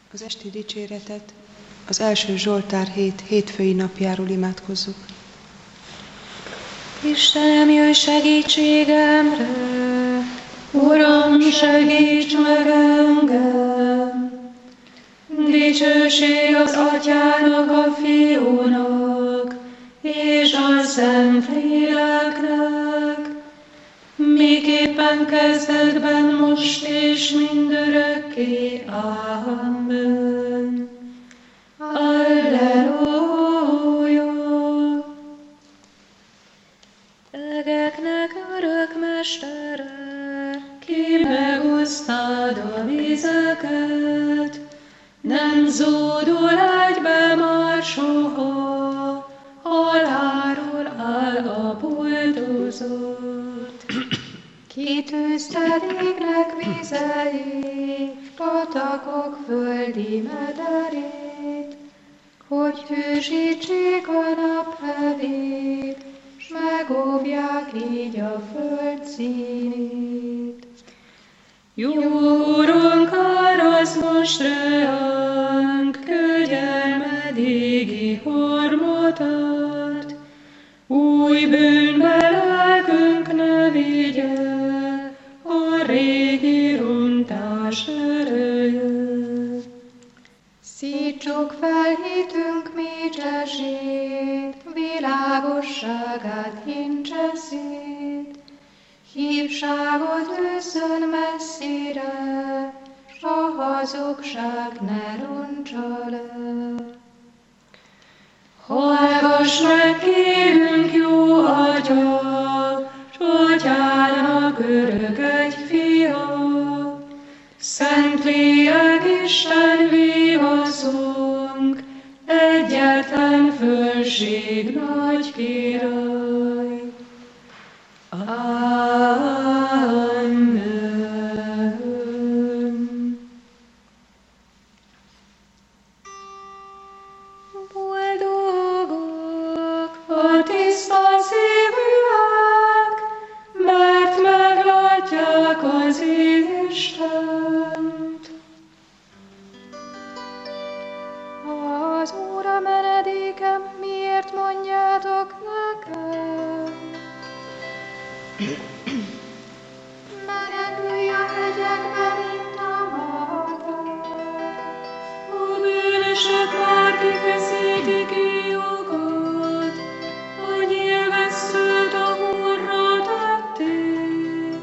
Az esti dicséretet az első Zsoltár hétfői napjáról imádkozzuk. Istenem, jöjj segítségemre, Uram, segíts meg engem! Dicsőség az Atyának, a Fiúnak, és a Szentléleknek, miképpen kezdetben, most és mindörökké. Amen. Alleluja! Egeknek örökmestere, ki megosztad a vizeket, nem zúdul egybe már soha, halálról áll a buldozat. Kitűzted égnek vizeit, patakok földi mederét, hogy hűsítsék a naphevét, s megóvják így a föld színét. Jó Urunk, árazd most ránk kegyelmed égi hormodat, új bűnbe lelkünk ne vigye a régi rontás ereje. Szítsuk fel hitünk mécsesét, világosságát hintse szét, hívságot őszön messzire, s a hazugság ne roncsa le. Hallgass meg, kérünk, jó Atya, s Atyának örök egy fia, Szentlélek Isten vívaszunk, egyetlen fölség nagy király. Amen. Boldogok a tiszta szívűek, mert meglátják az Istent. Az Úr a menedékem, miért mondjátok nekem? Menekülj a hegyekben, mint a madár. A bűnösök már kifeszítik íjukat, a nyilvesszőt a hurra tették.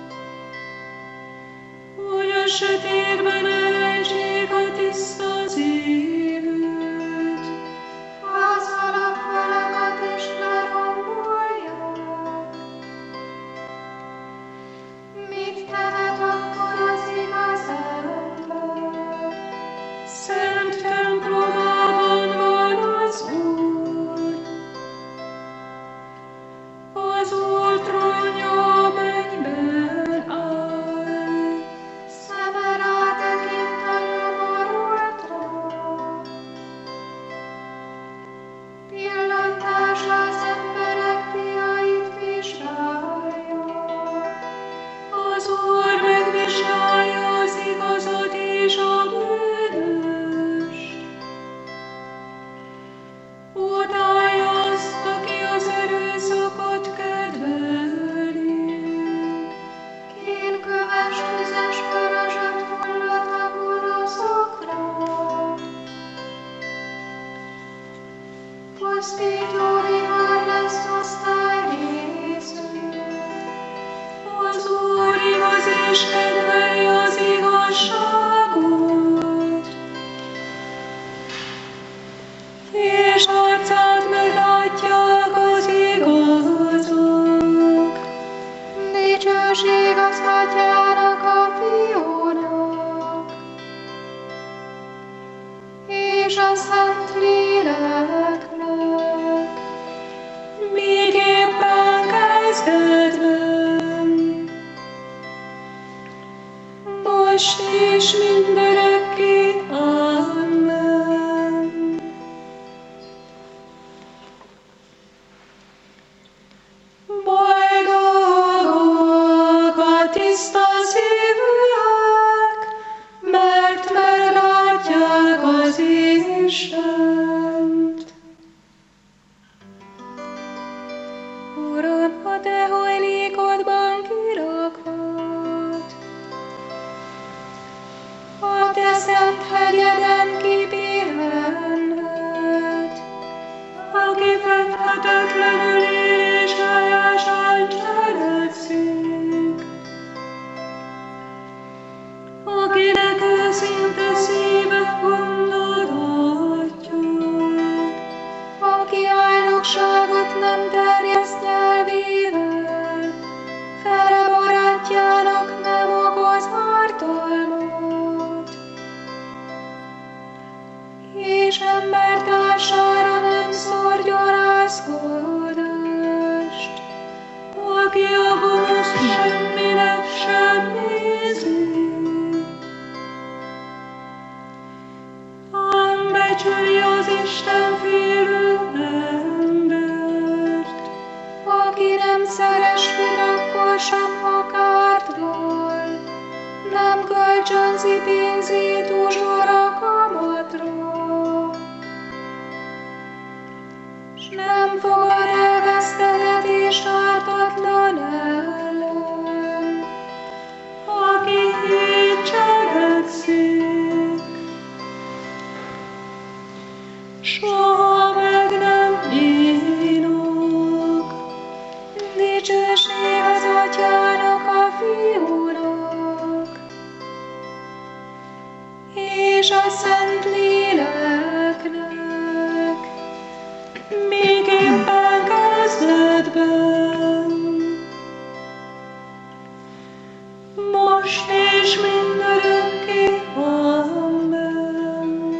Hogy a sötétben elrejtsék a tiszta szívűt, az alapfalakat is lerombolják. Mit tehet akkor az igaz ember? Szent templomában van az Úr. Az Úr trónja a mennyben áll. Szeme rátekint a nyomorultra. Pillantása az emberek fiait vizsgálja. Az Úr megvizsgálja az igazat és a bűnöst. Utálja azt, aki az erőszakot kedveli. Kénköves tüzes parazsat hullat a gonoszokra. Pusztító vihar lesz osztályrészük. Az Úr igaz és kedveli az igazságot, és arcát meglátják az igazok. Dicsőség az Atyának, a Fiúnak, és a Szentléleknek, miképpen kezdetben, most és mindörökké. Amen. Boldogok a tiszta szívűek, mert meglátják Istent. Uram, a te hajlékodban kirakhat, a te szent hegyeden kipihenhet, aki fedhetetlenül és helyesen cselekszik, akinek őszinte szíve gondolatja, aki álnokságot nem terjeszt nyelvével, fele barátjának nem okoz ártalmat, és embertársára nem szórja gyalázkodást, aki a gonoszt semminek sem nézi, becsüli az Isten félő embert, aki nem szeres virágkor sem akártval, nem kölcsönzi pénzét uzsora kamatra, s nem fogad el vesztegetést ártatlan ellen, aki így cselekszik. Soha meg nem nyílnak, dicsőség az Atyának, a Fiúnak, és a Szent Léleknek, miképpen kezdetben, most és mindörökké. Amen.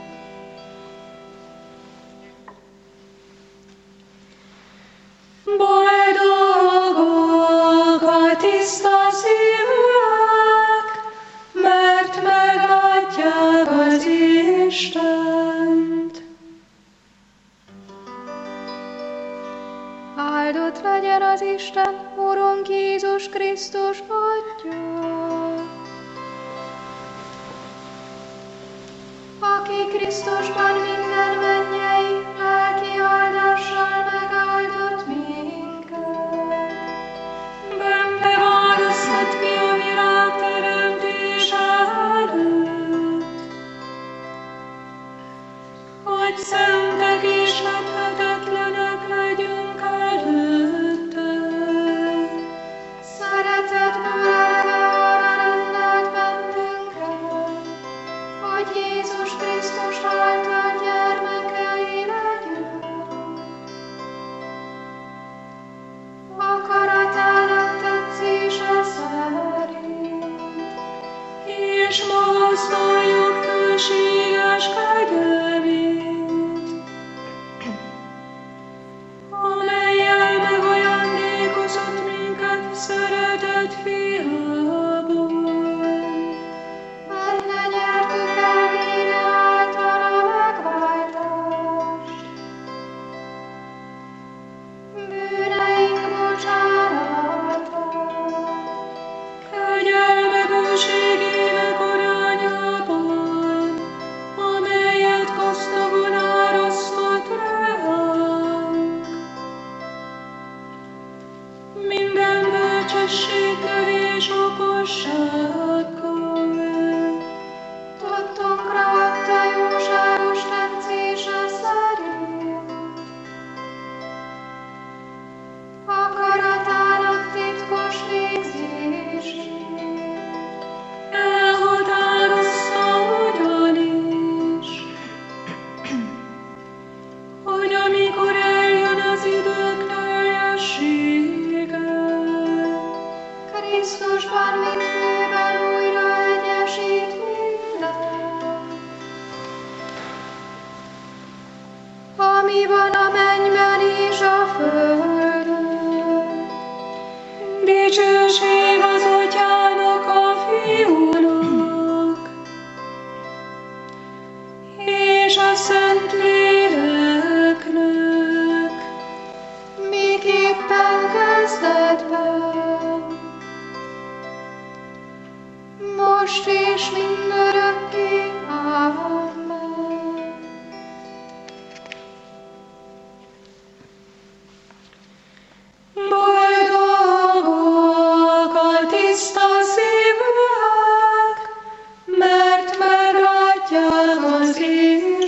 Boldogok a tiszta szívűek, mert meglátják az Istent. Áldott legyen az Isten, Urunk Jézus Krisztus Atya, aki Krisztusban minden mennyei lelki áldással megáldott minket. Benne választott ki a világ teremtése előtt, hogy szentek és fedhetetlenek legyünk előtte. Szeretetből arra rendelt bennünket, hogy Jézus Krisztus által gyermekei legyünk. Akaratának tetszése szerint, és magasztaljuk hűséges kegyelmét, amellyel megajándékozott minket szeretett Fiában. Benne nyertük el vére által a megváltást, bűneink bocsánatát, kegyelme bőségének arányában, amelyet gazdagon árasztott ránk. Minden bölcsességgel és okossággal tudtunkra adta jóságos tetszése szerint, akaratának titkos végzését elhatározta ugyanis, hogy amikor eljön az idők teljessége, Krisztusban mindfőben újra egyesít mindent, ami van a mennyben és a földön. Dicsőség az Atyának, a Fiúnak, és a Szent Léleknek, miképpen kezdetben, most és mindörökké. Amen.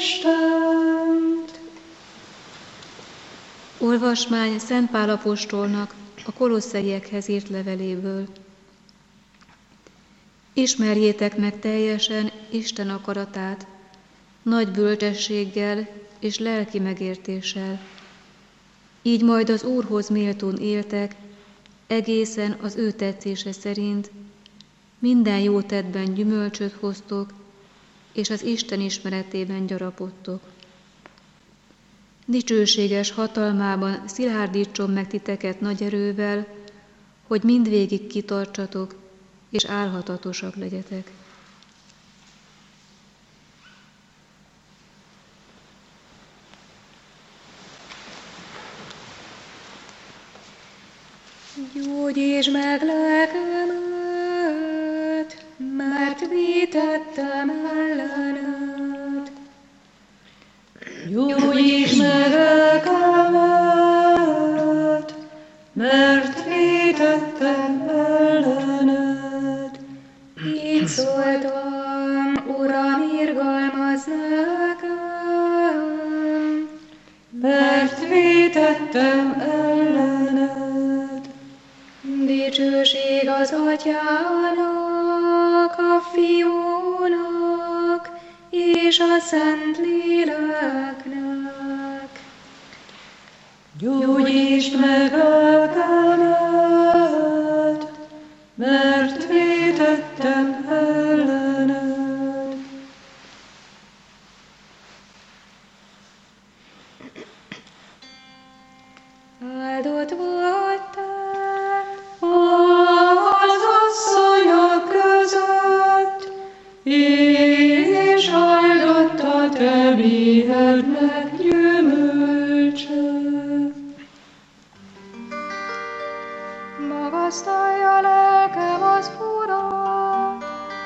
Istent. Olvasmány Szent Pál apostolnak a Kolosszaiekhez írt leveléből. Ismerjétek meg teljesen Isten akaratát, nagy bölcsességgel és lelki megértéssel. Így majd az Úrhoz méltón éltek, egészen az ő tetszése szerint, minden jó tettben gyümölcsöt hoztok, és az Isten ismeretében gyarapodtok. Dicsőséges hatalmában szilárdítson meg titeket nagy erővel, hogy mindvégig kitartsatok, és álhatatosak legyetek. Gyógyítsd meg lelkemet, mert vétettem ellened. Gyógyítsd meg lelkemet, mert vétettem ellened. Így szóltam, Uram, irgalmazz nekem, mert vétettem ellened. Dicsőség az Atyának, a Fiúnak és a Szentléleknek. Gyógyítsd meg lelkemet, mert vétettem ellened. Áldott vagy te az asszonyok között, és áldott a te méhednek gyümölcse. Magasztalja lelkem az Urat,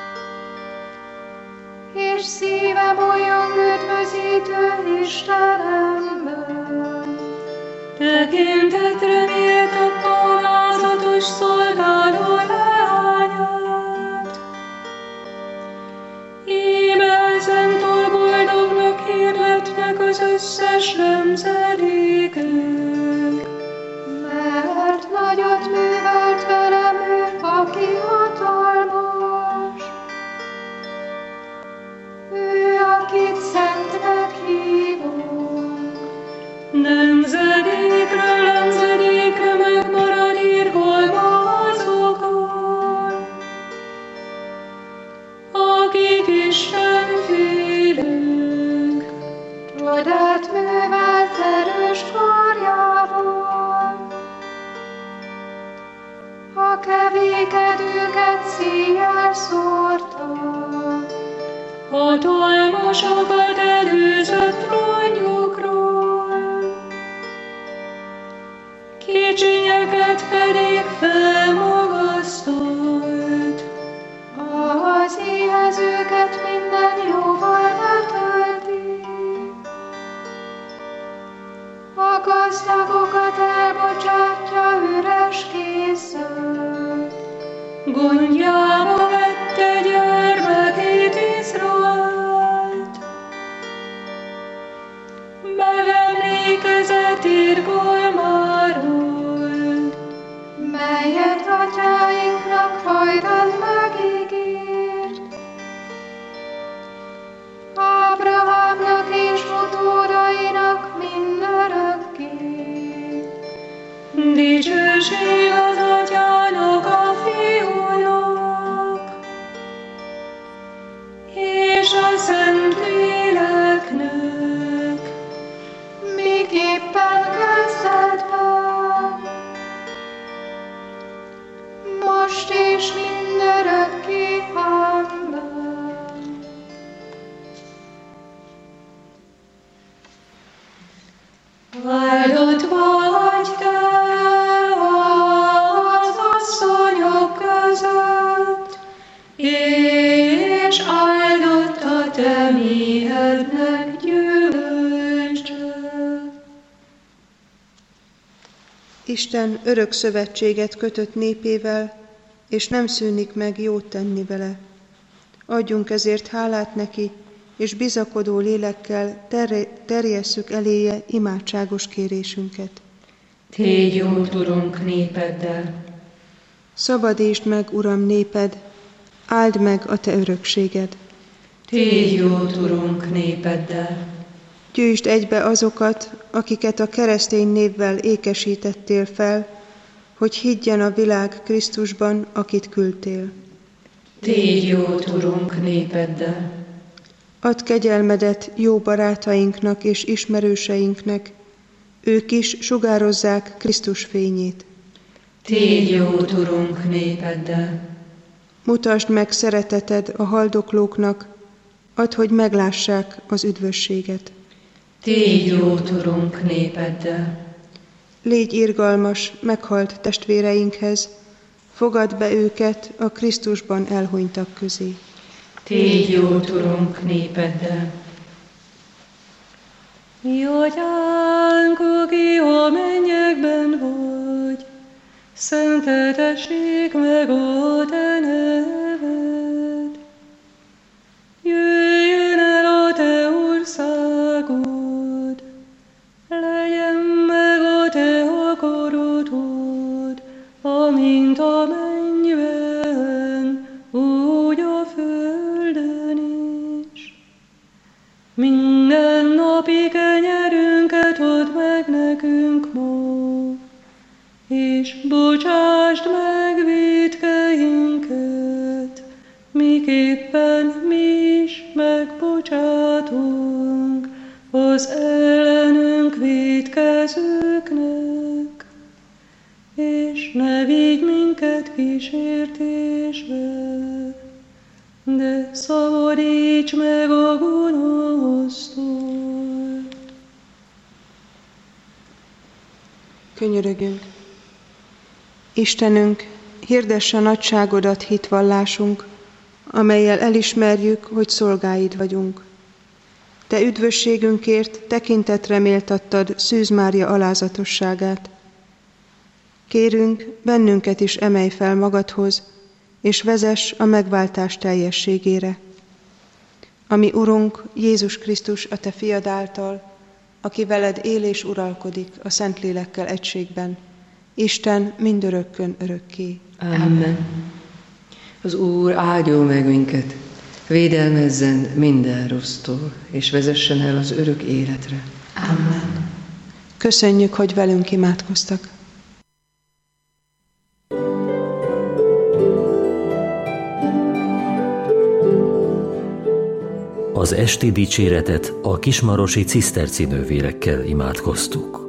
és szívem bolyong üdvözítő Istenemben. Tekintetre méltató alázatos szolgáló leányát. Íme ezentúl boldognak hirdetnek az összes nemzedékek, mert nagyot művelt velem ő, aki hatalmas. Ő, akit szentnek hívunk, nemzedékről nemzedékre megmarad irgalma azokon, akik Istenfélők, csodát művelt erős karjával. A kevékedőket szíjjel szórta, hatalmasokat előzött trónjukról, kicsinyeket pedig felmagasztolt, az éhezőket minden jóval betölti, a gazdagokat elbocsátja üres kézzel, gondjába vette gyermekét Izraelt. Megemlékezett irgalmáról, melyet atyáinknak hajdan megígért. Ábrahámnak és utódainak mindörökké. Dicsőség az Atyának, a Fiúnak és a Szentléleknek, miképpen kezdetben, most és mindörökké. Amen. Áldott vagy te az asszonyok között, és áldott a te méhednek gyümölcse. Isten örök szövetséget kötött népével, és nem szűnik meg jót tenni vele. Adjunk ezért hálát neki, és bizakodó lélekkel terjesszük eléje imádságos kérésünket. Tégy jót, Urunk, népeddel! Szabadítsd meg, Uram, néped, áld meg a te örökséged. Tégy jót, Urunk, népeddel! Gyűjtsd egybe azokat, akiket a keresztény névvel ékesítettél fel, hogy higgyen a világ Krisztusban, akit küldtél. Tégy jót, Urunk, népeddel! Add kegyelmedet jó barátainknak és ismerőseinknek, ők is sugározzák Krisztus fényét. Tégy jót, Urunk, népeddel! Mutasd meg szereteted a haldoklóknak, add, hogy meglássák az üdvösséget. Tégy jót, Urunk, népeddel! Légy irgalmas, meghalt testvéreinkhez, fogadd be őket a Krisztusban elhunytak közé. Tégy jót, Urunk, népeddel! Mi Atyánk, aki a mennyekben vagy, szenteltessék meg a te neved. Jöjjön el a te országod, legyen meg a te akaratod, amint a mennyben, úgy a földön is. Minden napi kenyerünket add meg nekünk ma, és bocsásd meg vétkeinket, miképpen mi is megbocsátunk az ellenünk vétkezőknek, és ne vigy minket kísértésbe, de szabadíts meg a gonosztól. Könyörögünk! Istenünk, hirdesse nagyságodat hitvallásunk, amellyel elismerjük, hogy szolgáid vagyunk. Te üdvösségünkért tekintetre méltattad Szűz Mária alázatosságát. Kérünk, bennünket is emelj fel magadhoz, és vezess a megváltás teljességére. Ami Urunk, Jézus Krisztus, a te fiad által, aki veled él és uralkodik a Szentlélekkel egységben, Isten mindörökkön örökké. Amen. Az Úr áldjon meg minket, védelmezzen minden rossztól, és vezessen el az örök életre. Amen. Köszönjük, hogy velünk imádkoztak. Az esti dicséretet a kismarosi ciszterci nővérekkel imádkoztuk.